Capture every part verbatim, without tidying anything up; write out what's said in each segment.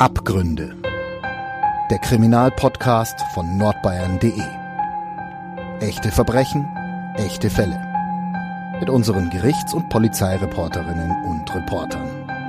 Abgründe. Der Kriminalpodcast von nordbayern punkt de. Echte Verbrechen, echte Fälle. Mit unseren Gerichts- und Polizeireporterinnen und Reportern.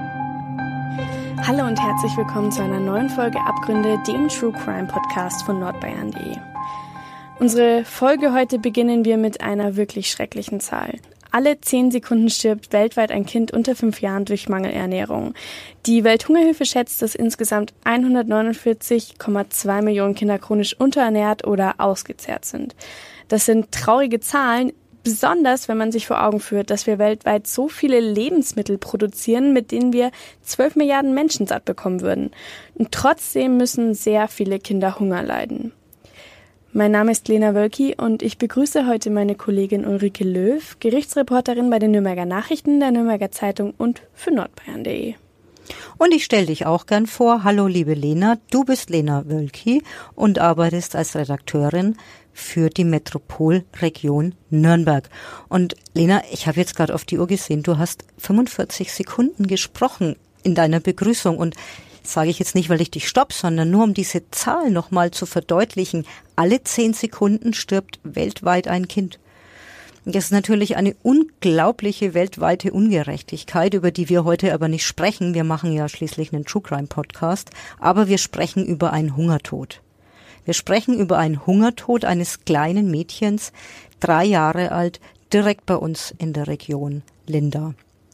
Hallo und herzlich willkommen zu einer neuen Folge Abgründe, dem True Crime Podcast von nordbayern punkt de. Unsere Folge heute beginnen wir mit einer wirklich schrecklichen Zahl. Alle zehn Sekunden stirbt weltweit ein Kind unter fünf Jahren durch Mangelernährung. Die Welthungerhilfe schätzt, dass insgesamt hundertneunundvierzig Komma zwei Millionen Kinder chronisch unterernährt oder ausgezehrt sind. Das sind traurige Zahlen, besonders wenn man sich vor Augen führt, dass wir weltweit so viele Lebensmittel produzieren, mit denen wir zwölf Milliarden Menschen satt bekommen würden. Und trotzdem müssen sehr viele Kinder Hunger leiden. Mein Name ist Lena Wölki und ich begrüße heute meine Kollegin Ulrike Löw, Gerichtsreporterin bei den Nürnberger Nachrichten, der Nürnberger Zeitung und für nordbayern punkt de. Und ich stelle dich auch gern vor. Hallo liebe Lena, du bist Lena Wölki und arbeitest als Redakteurin für die Metropolregion Nürnberg. Und Lena, ich habe jetzt gerade auf die Uhr gesehen, du hast fünfundvierzig Sekunden gesprochen in deiner Begrüßung und sage ich jetzt nicht, weil ich dich stopp, sondern nur um diese Zahl nochmal zu verdeutlichen. Alle zehn Sekunden stirbt weltweit ein Kind. Das ist natürlich eine unglaubliche weltweite Ungerechtigkeit, über die wir heute aber nicht sprechen. Wir machen ja schließlich einen True Crime Podcast, aber wir sprechen über einen Hungertod. Wir sprechen über einen Hungertod eines kleinen Mädchens, drei Jahre alt, direkt bei uns in der Region Linda.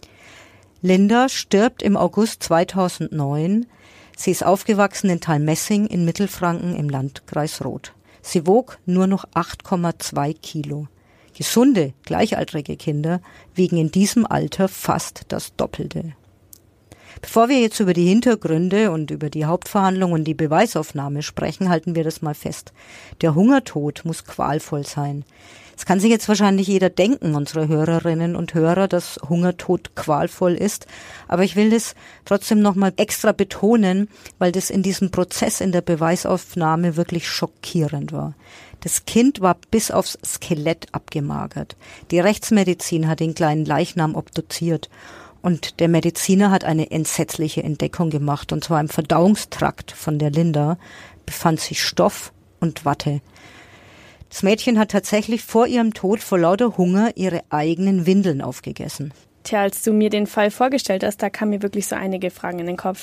Linda stirbt im August zweitausendneun. Sie ist aufgewachsen in Talmessing in Mittelfranken im Landkreis Roth. Sie wog nur noch acht Komma zwei Kilo. Gesunde, gleichaltrige Kinder wiegen in diesem Alter fast das Doppelte. Bevor wir jetzt über die Hintergründe und über die Hauptverhandlung und die Beweisaufnahme sprechen, halten wir das mal fest. Der Hungertod muss qualvoll sein. Es kann sich jetzt wahrscheinlich jeder denken, unsere Hörerinnen und Hörer, dass Hungertod qualvoll ist. Aber ich will das trotzdem nochmal extra betonen, weil das in diesem Prozess in der Beweisaufnahme wirklich schockierend war. Das Kind war bis aufs Skelett abgemagert. Die Rechtsmedizin hat den kleinen Leichnam obduziert. Und der Mediziner hat eine entsetzliche Entdeckung gemacht. Und zwar im Verdauungstrakt von der Linda befand sich Stoff und Watte. Das Mädchen hat tatsächlich vor ihrem Tod vor lauter Hunger ihre eigenen Windeln aufgegessen. Tja, als du mir den Fall vorgestellt hast, da kamen mir wirklich so einige Fragen in den Kopf.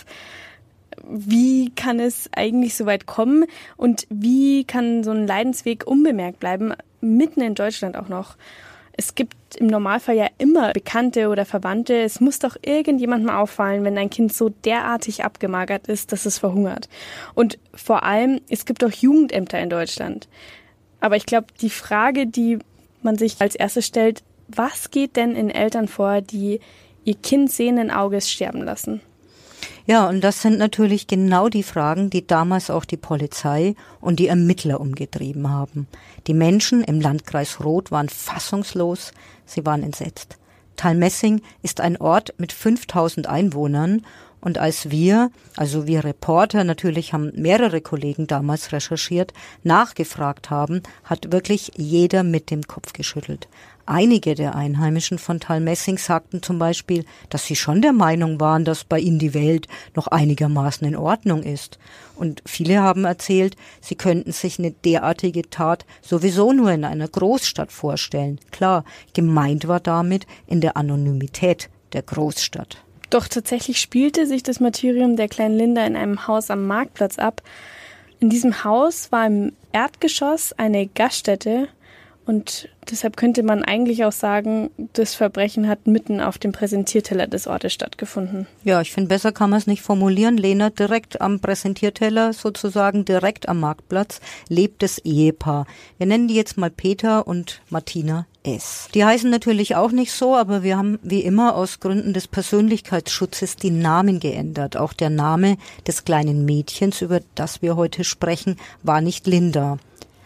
Wie kann es eigentlich so weit kommen und wie kann so ein Leidensweg unbemerkt bleiben, mitten in Deutschland auch noch? Es gibt im Normalfall ja immer Bekannte oder Verwandte. Es muss doch irgendjemandem auffallen, wenn ein Kind so derartig abgemagert ist, dass es verhungert. Und vor allem, es gibt auch Jugendämter in Deutschland. Aber ich glaube, die Frage, die man sich als erstes stellt, was geht denn in Eltern vor, die ihr Kind sehenden Auges sterben lassen? Ja, und das sind natürlich genau die Fragen, die damals auch die Polizei und die Ermittler umgetrieben haben. Die Menschen im Landkreis Roth waren fassungslos, sie waren entsetzt. Talmessing ist ein Ort mit fünftausend Einwohnern und als wir, also wir Reporter, natürlich haben mehrere Kollegen damals recherchiert, nachgefragt haben, hat wirklich jeder mit dem Kopf geschüttelt. Einige der Einheimischen von Talmessing sagten zum Beispiel, dass sie schon der Meinung waren, dass bei ihnen die Welt noch einigermaßen in Ordnung ist. Und viele haben erzählt, sie könnten sich eine derartige Tat sowieso nur in einer Großstadt vorstellen. Klar, gemeint war damit in der Anonymität der Großstadt. Doch tatsächlich spielte sich das Martyrium der kleinen Linda in einem Haus am Marktplatz ab. In diesem Haus war im Erdgeschoss eine Gaststätte und deshalb könnte man eigentlich auch sagen, das Verbrechen hat mitten auf dem Präsentierteller des Ortes stattgefunden. Ja, ich finde, besser kann man es nicht formulieren. Lena, direkt am Präsentierteller, sozusagen direkt am Marktplatz, lebt das Ehepaar. Wir nennen die jetzt mal Peter und Martina S. Die heißen natürlich auch nicht so, aber wir haben wie immer aus Gründen des Persönlichkeitsschutzes die Namen geändert. Auch der Name des kleinen Mädchens, über das wir heute sprechen, war nicht Linda.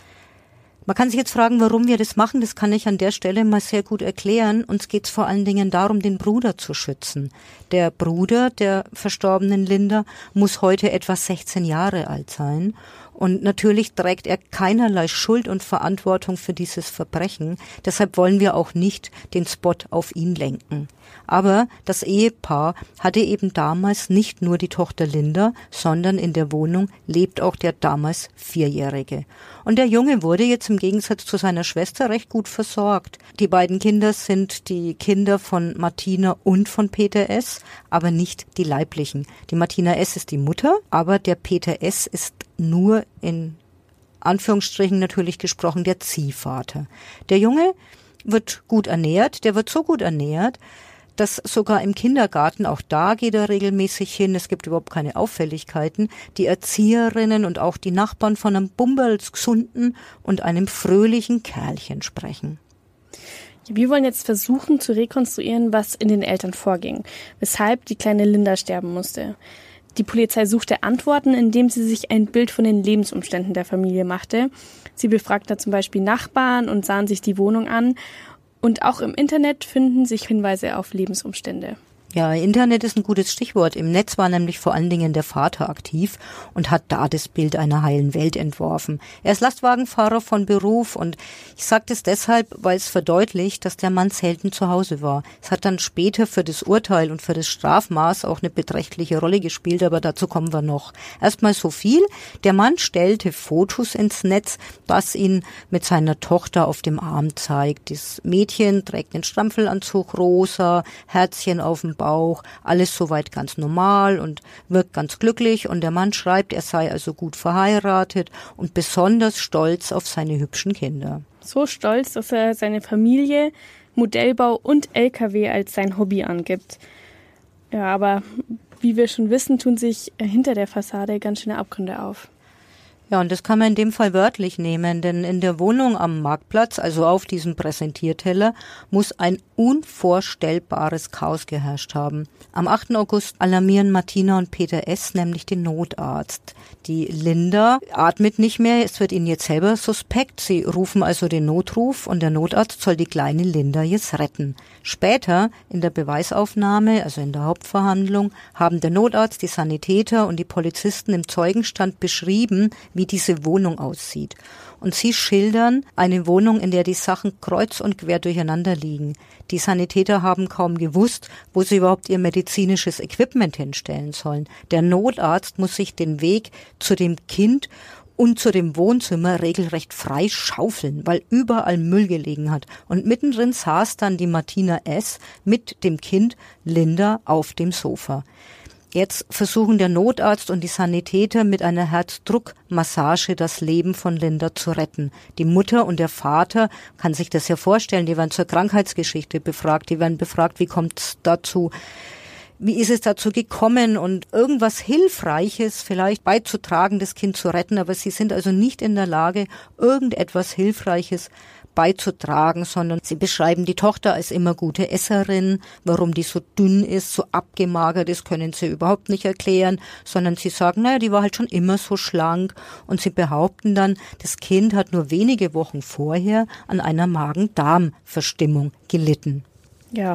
Man kann sich jetzt fragen, warum wir das machen. Das kann ich an der Stelle mal sehr gut erklären. Uns geht es vor allen Dingen darum, den Bruder zu schützen. Der Bruder der verstorbenen Linda muss heute etwa sechzehn Jahre alt sein. Und natürlich trägt er keinerlei Schuld und Verantwortung für dieses Verbrechen. Deshalb wollen wir auch nicht den Spot auf ihn lenken. Aber das Ehepaar hatte eben damals nicht nur die Tochter Linda, sondern in der Wohnung lebt auch der damals Vierjährige. Und der Junge wurde jetzt im Gegensatz zu seiner Schwester recht gut versorgt. Die beiden Kinder sind die Kinder von Martina und von Peter S., aber nicht die leiblichen. Die Martina S. ist die Mutter, aber der Peter S. ist nur in Anführungsstrichen natürlich gesprochen der Ziehvater. Der Junge wird gut ernährt, der wird so gut ernährt, dass sogar im Kindergarten, auch da geht er regelmäßig hin, es gibt überhaupt keine Auffälligkeiten, die Erzieherinnen und auch die Nachbarn von einem bumberlsgesunden und einem fröhlichen Kerlchen sprechen. Wir wollen jetzt versuchen zu rekonstruieren, was in den Eltern vorging, weshalb die kleine Linda sterben musste. Die Polizei suchte Antworten, indem sie sich ein Bild von den Lebensumständen der Familie machte. Sie befragte zum Beispiel Nachbarn und sahen sich die Wohnung an. Und auch im Internet finden sich Hinweise auf Lebensumstände. Ja, Internet ist ein gutes Stichwort. Im Netz war nämlich vor allen Dingen der Vater aktiv und hat da das Bild einer heilen Welt entworfen. Er ist Lastwagenfahrer von Beruf und ich sage das deshalb, weil es verdeutlicht, dass der Mann selten zu Hause war. Es hat dann später für das Urteil und für das Strafmaß auch eine beträchtliche Rolle gespielt, aber dazu kommen wir noch. Erstmal so viel. Der Mann stellte Fotos ins Netz, das ihn mit seiner Tochter auf dem Arm zeigt. Das Mädchen trägt den Strampfelanzug rosa, Herzchen auf dem Bauch, alles soweit ganz normal und wirkt ganz glücklich und der Mann schreibt, er sei also gut verheiratet und besonders stolz auf seine hübschen Kinder. So stolz, dass er seine Familie, Modellbau und L K W als sein Hobby angibt. Ja, aber wie wir schon wissen, tun sich hinter der Fassade ganz schöne Abgründe auf. Ja, und das kann man in dem Fall wörtlich nehmen, denn in der Wohnung am Marktplatz, also auf diesem Präsentierteller, muss ein unvorstellbares Chaos geherrscht haben. Am achten August alarmieren Martina und Peter S. nämlich den Notarzt. Die Linda atmet nicht mehr, es wird ihnen jetzt selber suspekt. Sie rufen also den Notruf und der Notarzt soll die kleine Linda jetzt retten. Später in der Beweisaufnahme, also in der Hauptverhandlung, haben der Notarzt, die Sanitäter und die Polizisten im Zeugenstand beschrieben, wie diese Wohnung aussieht. Und sie schildern eine Wohnung, in der die Sachen kreuz und quer durcheinander liegen. Die Sanitäter haben kaum gewusst, wo sie überhaupt ihr medizinisches Equipment hinstellen sollen. Der Notarzt muss sich den Weg zu dem Kind und zu dem Wohnzimmer regelrecht frei schaufeln, weil überall Müll gelegen hat. Und mittendrin saß dann die Martina S. mit dem Kind Linda auf dem Sofa. Jetzt versuchen der Notarzt und die Sanitäter mit einer Herzdruckmassage das Leben von Linda zu retten. Die Mutter und der Vater, kann sich das ja vorstellen, die werden zur Krankheitsgeschichte befragt, die werden befragt, wie kommt es dazu, wie ist es dazu gekommen und irgendwas Hilfreiches vielleicht beizutragen, das Kind zu retten, aber sie sind also nicht in der Lage, irgendetwas Hilfreiches beizutragen, sondern sie beschreiben die Tochter als immer gute Esserin. Warum die so dünn ist, so abgemagert ist, können sie überhaupt nicht erklären, sondern sie sagen, naja, die war halt schon immer so schlank und sie behaupten dann, das Kind hat nur wenige Wochen vorher an einer Magen-Darm-Verstimmung gelitten. Ja,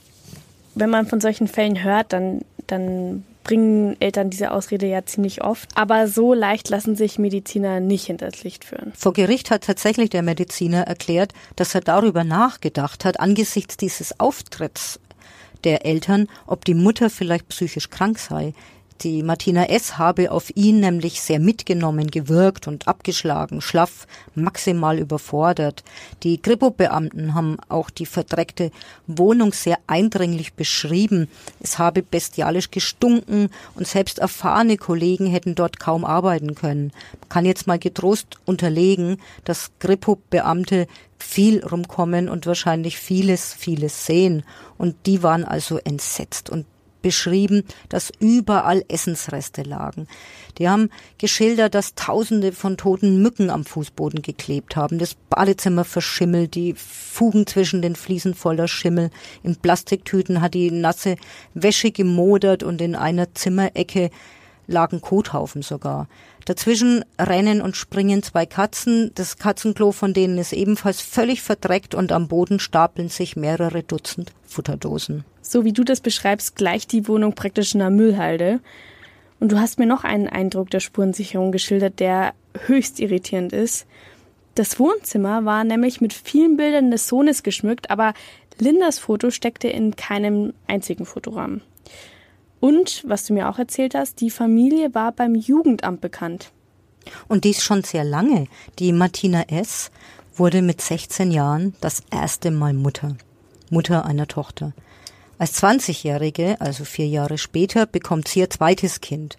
wenn man von solchen Fällen hört, dann, dann bringen Eltern diese Ausrede ja ziemlich oft. Aber so leicht lassen sich Mediziner nicht hinters Licht führen. Vor Gericht hat tatsächlich der Mediziner erklärt, dass er darüber nachgedacht hat, angesichts dieses Auftritts der Eltern, ob die Mutter vielleicht psychisch krank sei. Die Martina S. habe auf ihn nämlich sehr mitgenommen gewirkt und abgeschlagen, schlaff, maximal überfordert. Die Kripo-Beamten haben auch die verdreckte Wohnung sehr eindringlich beschrieben. Es habe bestialisch gestunken und selbst erfahrene Kollegen hätten dort kaum arbeiten können. Man kann jetzt mal getrost unterlegen, dass Kripo-Beamte viel rumkommen und wahrscheinlich vieles, vieles sehen. Und die waren also entsetzt und beschrieben, dass überall Essensreste lagen. Die haben geschildert, dass Tausende von toten Mücken am Fußboden geklebt haben, das Badezimmer verschimmelt, die Fugen zwischen den Fliesen voller Schimmel. In Plastiktüten hat die nasse Wäsche gemodert und in einer Zimmerecke lagen Kothaufen sogar. Dazwischen rennen und springen zwei Katzen. Das Katzenklo von denen ist ebenfalls völlig verdreckt und am Boden stapeln sich mehrere Dutzend Futterdosen. So wie du das beschreibst, gleicht die Wohnung praktisch einer Müllhalde. Und du hast mir noch einen Eindruck der Spurensicherung geschildert, der höchst irritierend ist. Das Wohnzimmer war nämlich mit vielen Bildern des Sohnes geschmückt, aber Lindas Foto steckte in keinem einzigen Fotorahmen. Und, was du mir auch erzählt hast, die Familie war beim Jugendamt bekannt. Und dies schon sehr lange. Die Martina S. wurde mit sechzehn Jahren das erste Mal Mutter. Mutter einer Tochter. Als zwanzigjährige, also vier Jahre später, bekommt sie ihr zweites Kind.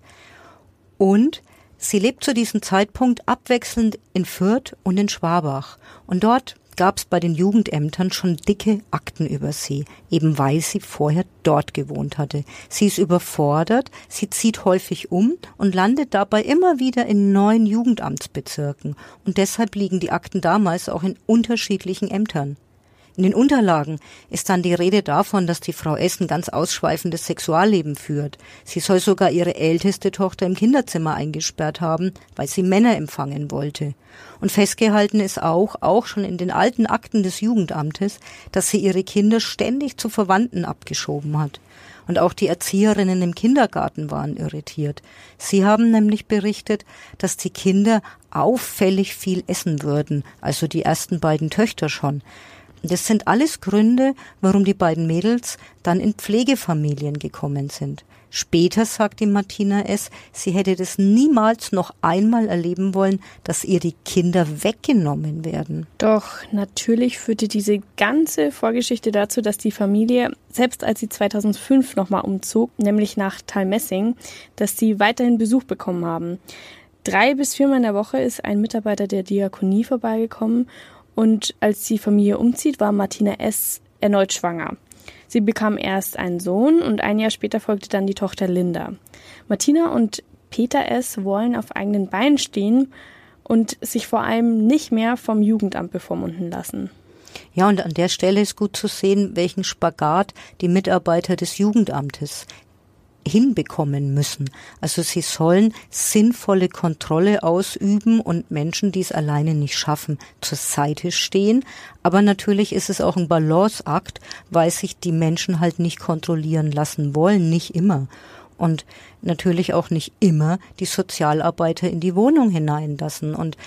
Und sie lebt zu diesem Zeitpunkt abwechselnd in Fürth und in Schwabach. Und dort gab es bei den Jugendämtern schon dicke Akten über sie, eben weil sie vorher dort gewohnt hatte. Sie ist überfordert, sie zieht häufig um und landet dabei immer wieder in neuen Jugendamtsbezirken. Und deshalb liegen die Akten damals auch in unterschiedlichen Ämtern. In den Unterlagen ist dann die Rede davon, dass die Frau S. ein ganz ausschweifendes Sexualleben führt. Sie soll sogar ihre älteste Tochter im Kinderzimmer eingesperrt haben, weil sie Männer empfangen wollte. Und festgehalten ist auch, auch schon in den alten Akten des Jugendamtes, dass sie ihre Kinder ständig zu Verwandten abgeschoben hat. Und auch die Erzieherinnen im Kindergarten waren irritiert. Sie haben nämlich berichtet, dass die Kinder auffällig viel essen würden, also die ersten beiden Töchter schon. Das sind alles Gründe, warum die beiden Mädels dann in Pflegefamilien gekommen sind. Später sagt die Martina S., sie hätte das niemals noch einmal erleben wollen, dass ihr die Kinder weggenommen werden. Doch natürlich führte diese ganze Vorgeschichte dazu, dass die Familie, selbst als sie zweitausendfünf nochmal umzog, nämlich nach Thalmessing, dass sie weiterhin Besuch bekommen haben. Drei bis viermal in der Woche ist ein Mitarbeiter der Diakonie vorbeigekommen. Und als die Familie umzieht, war Martina S. erneut schwanger. Sie bekam erst einen Sohn und ein Jahr später folgte dann die Tochter Linda. Martina und Peter S. wollen auf eigenen Beinen stehen und sich vor allem nicht mehr vom Jugendamt bevormunden lassen. Ja, und an der Stelle ist gut zu sehen, welchen Spagat die Mitarbeiter des Jugendamtes hinbekommen müssen. Also sie sollen sinnvolle Kontrolle ausüben und Menschen, die es alleine nicht schaffen, zur Seite stehen. Aber natürlich ist es auch ein Balanceakt, weil sich die Menschen halt nicht kontrollieren lassen wollen, nicht immer. Und natürlich auch nicht immer die Sozialarbeiter in die Wohnung hineinlassen. Und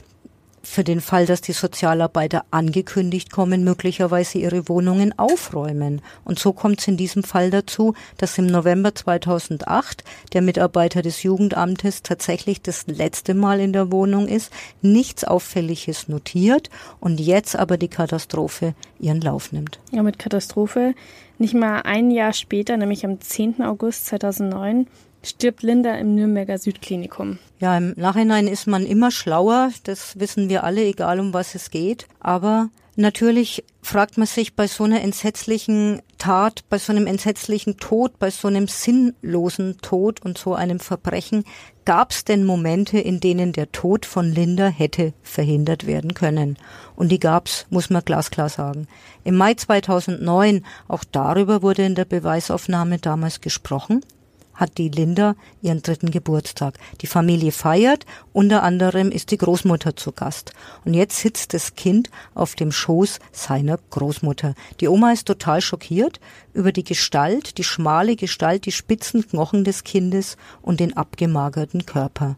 für den Fall, dass die Sozialarbeiter angekündigt kommen, möglicherweise ihre Wohnungen aufräumen. Und so kommt es in diesem Fall dazu, dass im November zweitausendacht der Mitarbeiter des Jugendamtes tatsächlich das letzte Mal in der Wohnung ist, nichts Auffälliges notiert und jetzt aber die Katastrophe ihren Lauf nimmt. Ja, mit Katastrophe. Nicht mal ein Jahr später, nämlich am zehnten August zweitausendneun, stirbt Linda im Nürnberger Südklinikum. Ja, im Nachhinein ist man immer schlauer, das wissen wir alle, egal um was es geht. Aber natürlich fragt man sich bei so einer entsetzlichen Tat, bei so einem entsetzlichen Tod, bei so einem sinnlosen Tod und so einem Verbrechen, gab es denn Momente, in denen der Tod von Linda hätte verhindert werden können? Und die gab's, muss man glasklar sagen. Im Mai zweitausendneun, auch darüber wurde in der Beweisaufnahme damals gesprochen, hat die Linda ihren dritten Geburtstag. Die Familie feiert, unter anderem ist die Großmutter zu Gast. Und jetzt sitzt das Kind auf dem Schoß seiner Großmutter. Die Oma ist total schockiert über die Gestalt, die schmale Gestalt, die spitzen Knochen des Kindes und den abgemagerten Körper.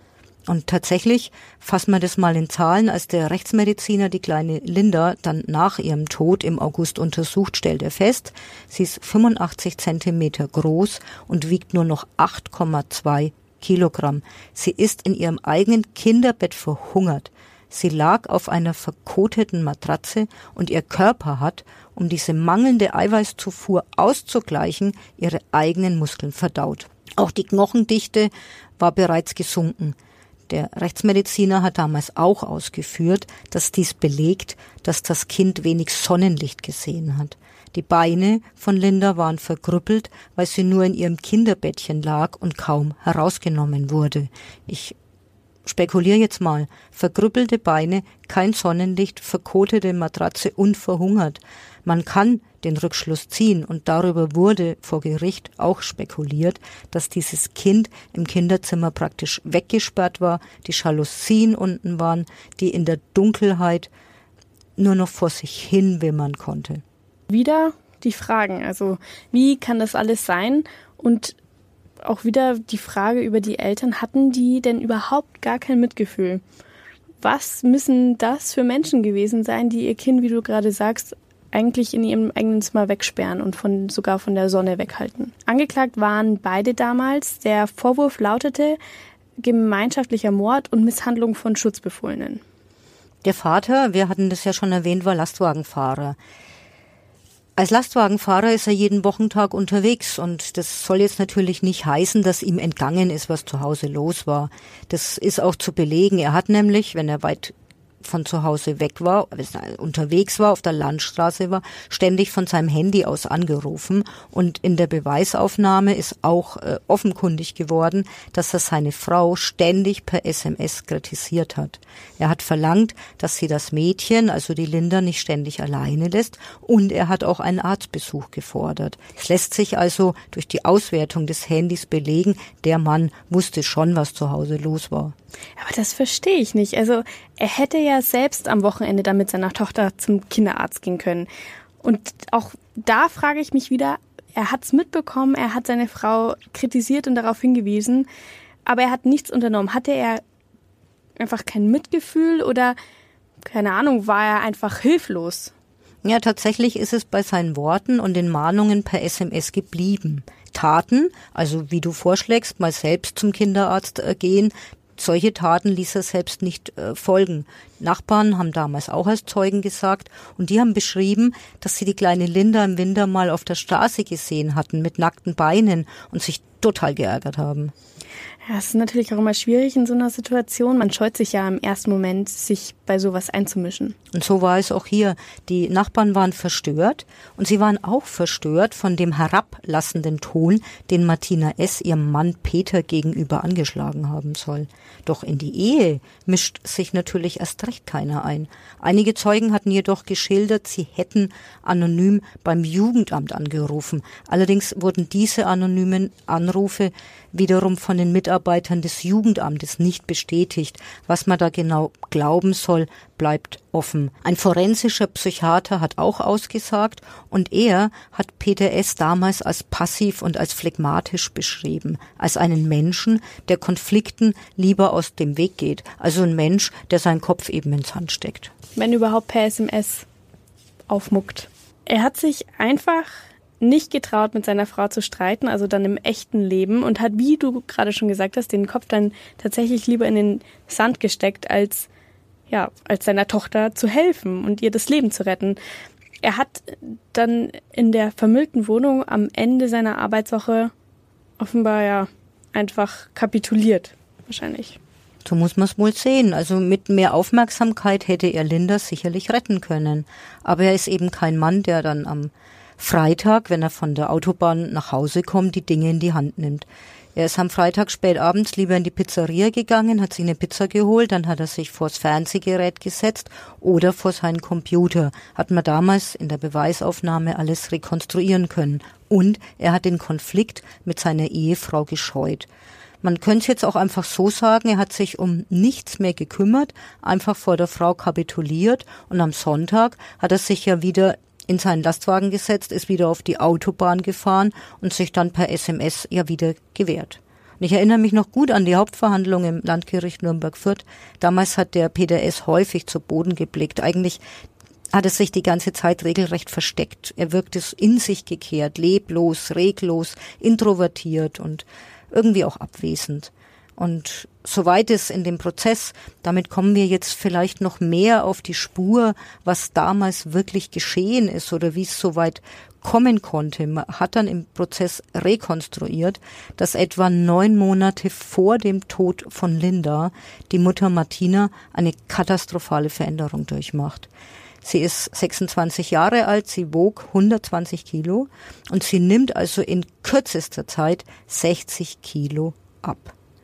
Und tatsächlich, fassen wir das mal in Zahlen, als der Rechtsmediziner die kleine Linda dann nach ihrem Tod im August untersucht, stellt er fest, sie ist fünfundachtzig Zentimeter groß und wiegt nur noch acht Komma zwei Kilogramm. Sie ist in ihrem eigenen Kinderbett verhungert. Sie lag auf einer verkoteten Matratze und ihr Körper hat, um diese mangelnde Eiweißzufuhr auszugleichen, ihre eigenen Muskeln verdaut. Auch die Knochendichte war bereits gesunken. Der Rechtsmediziner hat damals auch ausgeführt, dass dies belegt, dass das Kind wenig Sonnenlicht gesehen hat. Die Beine von Linda waren verkrüppelt, weil sie nur in ihrem Kinderbettchen lag und kaum herausgenommen wurde. Ich spekuliere jetzt mal. Verkrüppelte Beine, kein Sonnenlicht, verkotete Matratze und verhungert. Man kann den Rückschluss ziehen und darüber wurde vor Gericht auch spekuliert, dass dieses Kind im Kinderzimmer praktisch weggesperrt war, die Jalousien unten waren, die in der Dunkelheit nur noch vor sich hin wimmern konnte. Wieder die Fragen, also wie kann das alles sein und auch wieder die Frage über die Eltern, hatten die denn überhaupt gar kein Mitgefühl? Was müssen das für Menschen gewesen sein, die ihr Kind, wie du gerade sagst, eigentlich in ihrem eigenen Zimmer wegsperren und von, sogar von der Sonne weghalten? Angeklagt waren beide damals. Der Vorwurf lautete gemeinschaftlicher Mord und Misshandlung von Schutzbefohlenen. Der Vater, wir hatten das ja schon erwähnt, war Lastwagenfahrer. Als Lastwagenfahrer ist er jeden Wochentag unterwegs und das soll jetzt natürlich nicht heißen, dass ihm entgangen ist, was zu Hause los war. Das ist auch zu belegen. Er hat nämlich, wenn er weit von zu Hause weg war, unterwegs war, auf der Landstraße war, ständig von seinem Handy aus angerufen. Und in der Beweisaufnahme ist auch äh, offenkundig geworden, dass er seine Frau ständig per S M S kritisiert hat. Er hat verlangt, dass sie das Mädchen, also die Linda, nicht ständig alleine lässt. Und er hat auch einen Arztbesuch gefordert. Es lässt sich also durch die Auswertung des Handys belegen, der Mann wusste schon, was zu Hause los war. Aber das verstehe ich nicht. Also er hätte ja selbst am Wochenende dann mit seiner Tochter zum Kinderarzt gehen können. Und auch da frage ich mich wieder, er hat es mitbekommen, er hat seine Frau kritisiert und darauf hingewiesen, aber er hat nichts unternommen. Hatte er einfach kein Mitgefühl oder, keine Ahnung, war er einfach hilflos? Ja, tatsächlich ist es bei seinen Worten und den Mahnungen per S M S geblieben. Taten, also wie du vorschlägst, mal selbst zum Kinderarzt äh, gehen, solche Taten ließ er selbst nicht äh, folgen. Nachbarn haben damals auch als Zeugen gesagt und die haben beschrieben, dass sie die kleine Linda im Winter mal auf der Straße gesehen hatten mit nackten Beinen und sich total geärgert haben. Ja, es ist natürlich auch immer schwierig in so einer Situation. Man scheut sich ja im ersten Moment, sich bei sowas einzumischen. Und so war es auch hier. Die Nachbarn waren verstört und sie waren auch verstört von dem herablassenden Ton, den Martina S. ihrem Mann Peter gegenüber angeschlagen haben soll. Doch in die Ehe mischt sich natürlich erst recht keiner ein. Einige Zeugen hatten jedoch geschildert, sie hätten anonym beim Jugendamt angerufen. Allerdings wurden diese anonymen Anrufe wiederum von den Mitarbeitern des Jugendamtes nicht bestätigt. Was man da genau glauben soll, bleibt offen. Ein forensischer Psychiater hat auch ausgesagt und er hat Peter S. damals als passiv und als phlegmatisch beschrieben, als einen Menschen, der Konflikten lieber aus dem Weg geht, also ein Mensch, der seinen Kopf eben ins Sand steckt. Wenn überhaupt per S M S aufmuckt. Er hat sich einfach nicht getraut, mit seiner Frau zu streiten, also dann im echten Leben und hat, wie du gerade schon gesagt hast, den Kopf dann tatsächlich lieber in den Sand gesteckt, als ja, als seiner Tochter zu helfen und ihr das Leben zu retten. Er hat dann in der vermüllten Wohnung am Ende seiner Arbeitswoche offenbar ja einfach kapituliert, wahrscheinlich. So muss man es wohl sehen. Also mit mehr Aufmerksamkeit hätte er Linda sicherlich retten können. Aber er ist eben kein Mann, der dann am Freitag, wenn er von der Autobahn nach Hause kommt, die Dinge in die Hand nimmt. Er ist am Freitag spät abends lieber in die Pizzeria gegangen, hat sich eine Pizza geholt, dann hat er sich vors Fernsehgerät gesetzt oder vor seinen Computer. Hat man damals in der Beweisaufnahme alles rekonstruieren können. Und er hat den Konflikt mit seiner Ehefrau gescheut. Man könnte es jetzt auch einfach so sagen, er hat sich um nichts mehr gekümmert, einfach vor der Frau kapituliert und am Sonntag hat er sich ja wieder in seinen Lastwagen gesetzt, ist wieder auf die Autobahn gefahren und sich dann per S M S ja wieder gewehrt. Und ich erinnere mich noch gut an die Hauptverhandlung im Landgericht Nürnberg-Fürth. Damals hat der Peter S. häufig zu Boden geblickt. Eigentlich hat er sich die ganze Zeit regelrecht versteckt. Er wirkte in sich gekehrt, leblos, reglos, introvertiert und irgendwie auch abwesend. Und soweit es in dem Prozess, damit kommen wir jetzt vielleicht noch mehr auf die Spur, was damals wirklich geschehen ist oder wie es soweit kommen konnte. Man hat dann im Prozess rekonstruiert, dass etwa neun Monate vor dem Tod von Linda die Mutter Martina eine katastrophale Veränderung durchmacht. Sie ist sechsundzwanzig Jahre alt, sie wog hundertzwanzig Kilo und sie nimmt also in kürzester Zeit sechzig Kilo ab.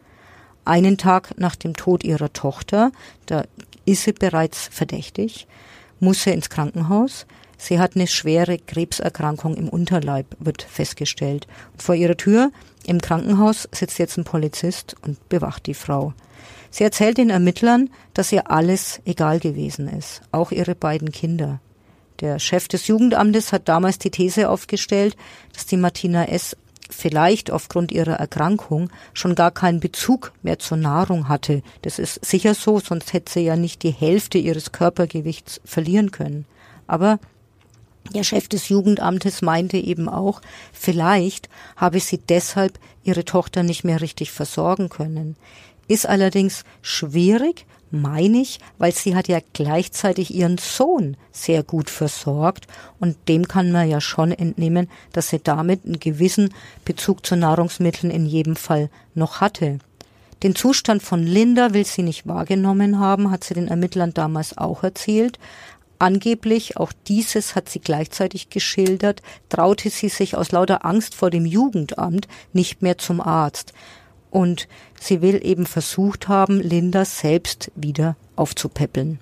Einen Tag nach dem Tod ihrer Tochter, da ist sie bereits verdächtig, muss sie ins Krankenhaus. Sie hat eine schwere Krebserkrankung im Unterleib, wird festgestellt. Und vor ihrer Tür im Krankenhaus sitzt jetzt ein Polizist und bewacht die Frau. Sie erzählt den Ermittlern, dass ihr alles egal gewesen ist, auch ihre beiden Kinder. Der Chef des Jugendamtes hat damals die These aufgestellt, dass die Martina S. vielleicht aufgrund ihrer Erkrankung schon gar keinen Bezug mehr zur Nahrung hatte. Das ist sicher so, sonst hätte sie ja nicht die Hälfte ihres Körpergewichts verlieren können. Aber der Chef des Jugendamtes meinte eben auch, vielleicht habe sie deshalb ihre Tochter nicht mehr richtig versorgen können. Ist allerdings schwierig, meine ich, weil sie hat ja gleichzeitig ihren Sohn sehr gut versorgt und dem kann man ja schon entnehmen, dass sie damit einen gewissen Bezug zu Nahrungsmitteln in jedem Fall noch hatte. Den Zustand von Linda will sie nicht wahrgenommen haben, hat sie den Ermittlern damals auch erzählt. Angeblich, auch dieses hat sie gleichzeitig geschildert, traute sie sich aus lauter Angst vor dem Jugendamt nicht mehr zum Arzt. Und sie will eben versucht haben, Linda selbst wieder aufzupäppeln.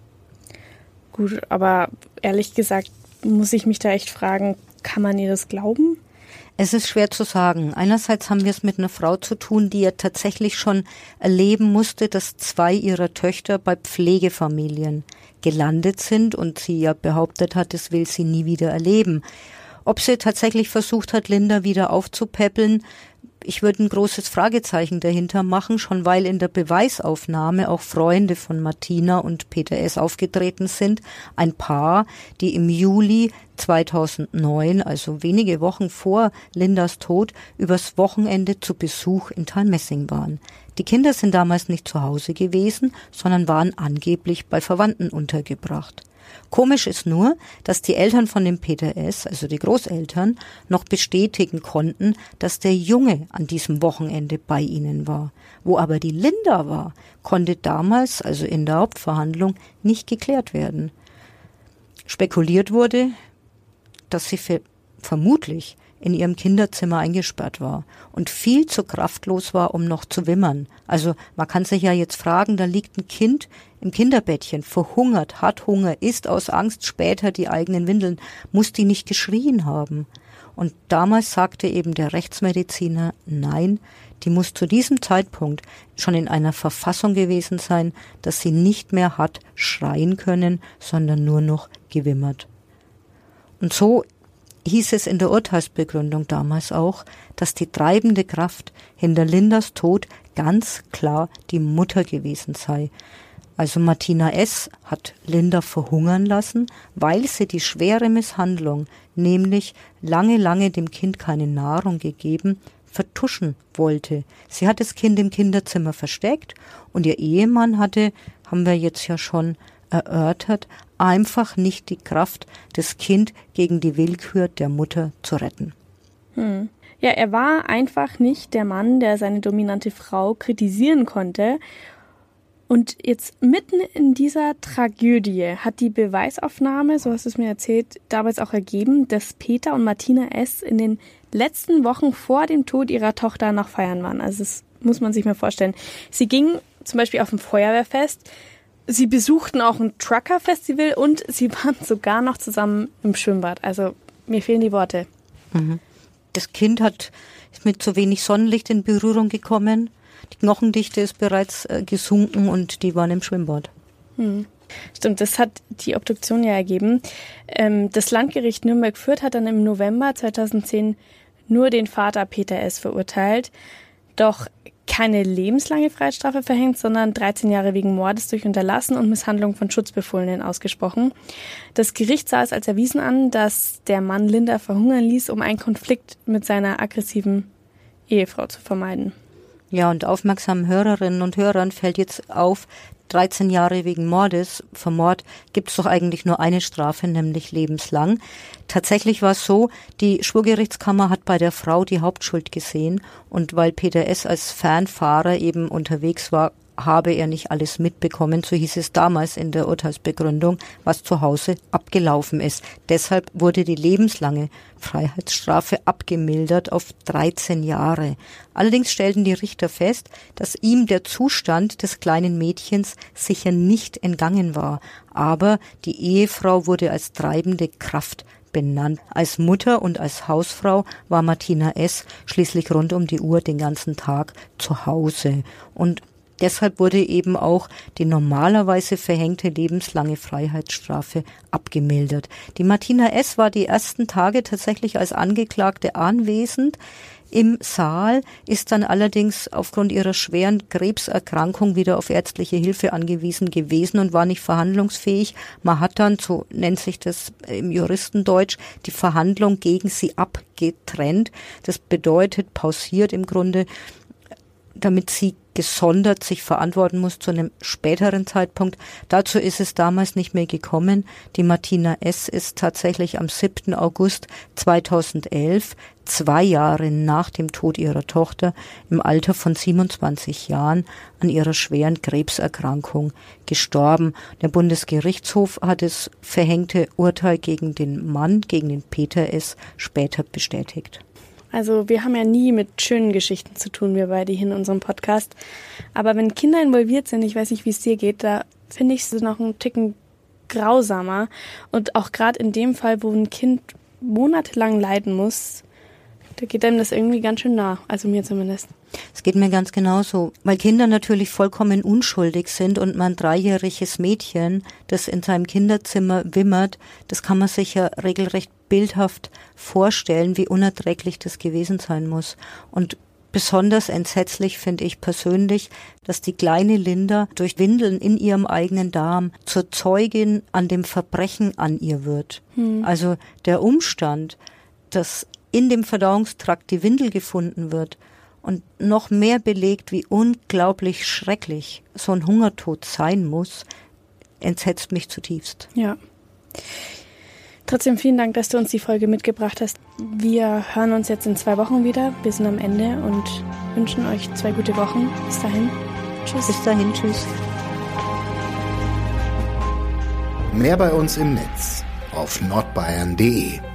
Gut, aber ehrlich gesagt muss ich mich da echt fragen, kann man ihr das glauben? Es ist schwer zu sagen. Einerseits haben wir es mit einer Frau zu tun, die ja tatsächlich schon erleben musste, dass zwei ihrer Töchter bei Pflegefamilien gelandet sind und sie ja behauptet hat, das will sie nie wieder erleben. Ob sie tatsächlich versucht hat, Linda wieder aufzupäppeln, ich würde ein großes Fragezeichen dahinter machen, schon weil in der Beweisaufnahme auch Freunde von Martina und Peter S. aufgetreten sind. Ein Paar, die im Juli zweitausendneun, also wenige Wochen vor Lindas Tod, übers Wochenende zu Besuch in Thalmessing waren. Die Kinder sind damals nicht zu Hause gewesen, sondern waren angeblich bei Verwandten untergebracht. Komisch ist nur, dass die Eltern von dem Peter S., also die Großeltern, noch bestätigen konnten, dass der Junge an diesem Wochenende bei ihnen war. Wo aber die Linda war, konnte damals, also in der Hauptverhandlung, nicht geklärt werden. Spekuliert wurde, dass sie für, vermutlich in ihrem Kinderzimmer eingesperrt war und viel zu kraftlos war, um noch zu wimmern. Also man kann sich ja jetzt fragen, da liegt ein Kind im Kinderbettchen, verhungert, hat Hunger, isst aus Angst später die eigenen Windeln, muss die nicht geschrien haben. Und damals sagte eben der Rechtsmediziner, nein, die muss zu diesem Zeitpunkt schon in einer Verfassung gewesen sein, dass sie nicht mehr hat schreien können, sondern nur noch gewimmert. Und so hieß es in der Urteilsbegründung damals auch, dass die treibende Kraft hinter Lindas Tod ganz klar die Mutter gewesen sei. Also Martina S. hat Linda verhungern lassen, weil sie die schwere Misshandlung, nämlich lange, lange dem Kind keine Nahrung gegeben, vertuschen wollte. Sie hat das Kind im Kinderzimmer versteckt und ihr Ehemann hatte, haben wir jetzt ja schon erörtert, einfach nicht die Kraft, das Kind gegen die Willkür der Mutter zu retten. Hm. Ja, er war einfach nicht der Mann, der seine dominante Frau kritisieren konnte. Und jetzt mitten in dieser Tragödie hat die Beweisaufnahme, so hast du es mir erzählt, damals auch ergeben, dass Peter und Martina S. in den letzten Wochen vor dem Tod ihrer Tochter noch feiern waren. Also das muss man sich mal vorstellen. Sie gingen zum Beispiel auf ein Feuerwehrfest, sie besuchten auch ein Trucker-Festival und sie waren sogar noch zusammen im Schwimmbad. Also mir fehlen die Worte. Das Kind hat ist mit zu wenig Sonnenlicht in Berührung gekommen. Die Knochendichte ist bereits äh, gesunken und die waren im Schwimmbad. Hm. Stimmt, das hat die Obduktion ja ergeben. Ähm, das Landgericht Nürnberg-Fürth hat dann im November zweitausendzehn nur den Vater Peter S. verurteilt. Doch keine lebenslange Freiheitsstrafe verhängt, sondern dreizehn Jahre wegen Mordes durch Unterlassen und Misshandlung von Schutzbefohlenen ausgesprochen. Das Gericht sah es als erwiesen an, dass der Mann Linda verhungern ließ, um einen Konflikt mit seiner aggressiven Ehefrau zu vermeiden. Ja, und aufmerksamen Hörerinnen und Hörern fällt jetzt auf, dreizehn Jahre wegen Mordes, für Mord gibt es doch eigentlich nur eine Strafe, nämlich lebenslang. Tatsächlich war es so, die Schwurgerichtskammer hat bei der Frau die Hauptschuld gesehen und weil Peter S. als Fernfahrer eben unterwegs war, habe er nicht alles mitbekommen, so hieß es damals in der Urteilsbegründung, was zu Hause abgelaufen ist. Deshalb wurde die lebenslange Freiheitsstrafe abgemildert auf dreizehn Jahre. Allerdings stellten die Richter fest, dass ihm der Zustand des kleinen Mädchens sicher nicht entgangen war. Aber die Ehefrau wurde als treibende Kraft benannt. Als Mutter und als Hausfrau war Martina S. schließlich rund um die Uhr den ganzen Tag zu Hause. Und deshalb wurde eben auch die normalerweise verhängte lebenslange Freiheitsstrafe abgemildert. Die Martina S. war die ersten Tage tatsächlich als Angeklagte anwesend. im Saal, ist dann allerdings aufgrund ihrer schweren Krebserkrankung wieder auf ärztliche Hilfe angewiesen gewesen und war nicht verhandlungsfähig. Man hat dann, so nennt sich das im Juristendeutsch, die Verhandlung gegen sie abgetrennt. Das bedeutet, pausiert im Grunde, damit sie gesondert sich verantworten muss zu einem späteren Zeitpunkt. Dazu ist es damals nicht mehr gekommen. Die Martina S. ist tatsächlich am siebten August zweitausendelf, zwei Jahre nach dem Tod ihrer Tochter, im Alter von siebenundzwanzig Jahren an ihrer schweren Krebserkrankung gestorben. Der Bundesgerichtshof hat das verhängte Urteil gegen den Mann, gegen den Peter S., später bestätigt. Also wir haben ja nie mit schönen Geschichten zu tun, wir beide hier in unserem Podcast. Aber wenn Kinder involviert sind, ich weiß nicht, wie es dir geht, da finde ich es noch einen Ticken grausamer. Und auch gerade in dem Fall, wo ein Kind monatelang leiden muss, da geht einem das irgendwie ganz schön nah, also mir zumindest. Es geht mir ganz genauso, weil Kinder natürlich vollkommen unschuldig sind und man ein dreijähriges Mädchen, das in seinem Kinderzimmer wimmert, das kann man sich ja regelrecht bildhaft vorstellen, wie unerträglich das gewesen sein muss. Und besonders entsetzlich finde ich persönlich, dass die kleine Linda durch Windeln in ihrem eigenen Darm zur Zeugin an dem Verbrechen an ihr wird. Hm. Also der Umstand, dass in dem Verdauungstrakt die Windel gefunden wird und noch mehr belegt, wie unglaublich schrecklich so ein Hungertod sein muss, entsetzt mich zutiefst. Ja. Trotzdem vielen Dank, dass du uns die Folge mitgebracht hast. Wir hören uns jetzt in zwei Wochen wieder. Wir sind am Ende und wünschen euch zwei gute Wochen. Bis dahin. Tschüss. Bis dahin. Tschüss. Mehr bei uns im Netz auf nordbayern punkt de.